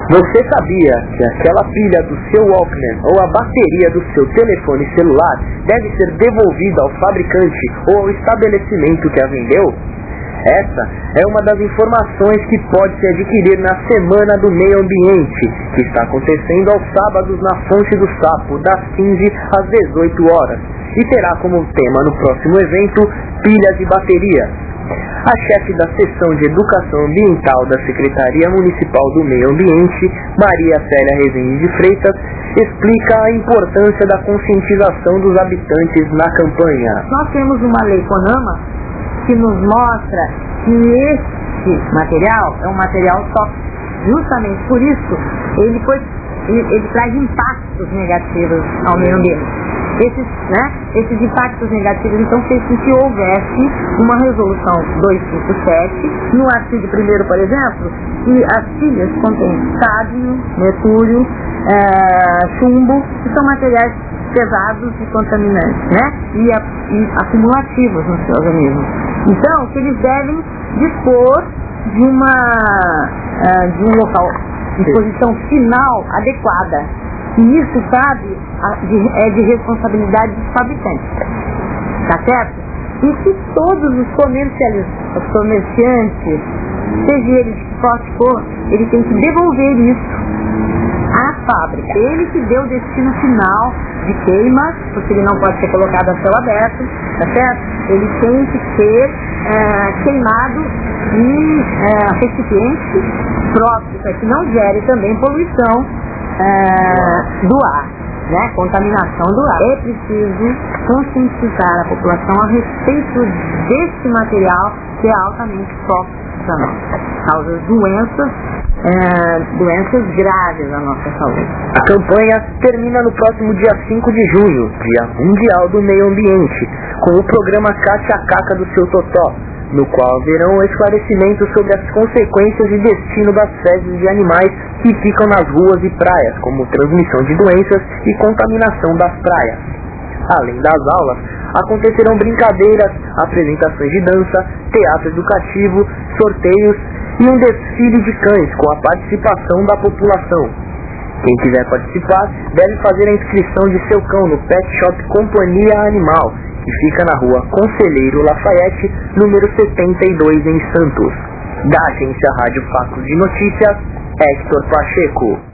Você sabia que aquela pilha do seu Walkman ou a bateria do seu telefone celular deve ser devolvida ao fabricante ou ao estabelecimento que a vendeu? Essa é uma das informações que pode se adquirir na Semana do Meio Ambiente, que está acontecendo aos sábados na Fonte do Sapo, das 15 às 18 horas, e terá como tema no próximo evento pilhas e baterias. A chefe da seção de Educação Ambiental da Secretaria Municipal do Meio Ambiente, Maria Célia Rezende de Freitas, explica a importância da conscientização dos habitantes na campanha. Nós temos uma lei CONAMA que nos mostra que este material é um material tóxico. Justamente por isso, ele traz impactos negativos ao meio ambiente. Esses impactos negativos, então, fez com que houvesse uma resolução 257, no artigo 1º, por exemplo, que as pilhas contêm cádmio, mercúrio, chumbo, que são materiais pesados e contaminantes, e acumulativos no seu organismo. Então, que eles devem dispor de um local, de posição final adequada. E isso, é de responsabilidade dos fabricantes. Tá certo? E que todos os comerciantes, seja ele de qualquer for, ele tem que devolver isso à fábrica. Ele que deu o destino final de queima, porque ele não pode ser colocado a céu aberto, tá certo? Ele tem que ser queimado em recipiente próprio, para que não gere também poluição do ar, contaminação do ar. É preciso conscientizar a população a respeito desse material que é altamente tóxico para nós, causa doenças graves à nossa saúde. A campanha termina no próximo dia 5 de junho, Dia Mundial do Meio Ambiente, com o programa Cate a Caca do Seu Totó, no qual haverão esclarecimentos sobre as consequências e destino das fezes de animais que ficam nas ruas e praias, como transmissão de doenças e contaminação das praias. Além das aulas, acontecerão brincadeiras, apresentações de dança, teatro educativo, sorteios e um desfile de cães com a participação da população. Quem quiser participar deve fazer a inscrição de seu cão no Pet Shop Companhia Animal, que fica na rua Conselheiro Lafayette, número 72, em Santos. Da agência Rádio Fatos de Notícias, Héctor Pacheco.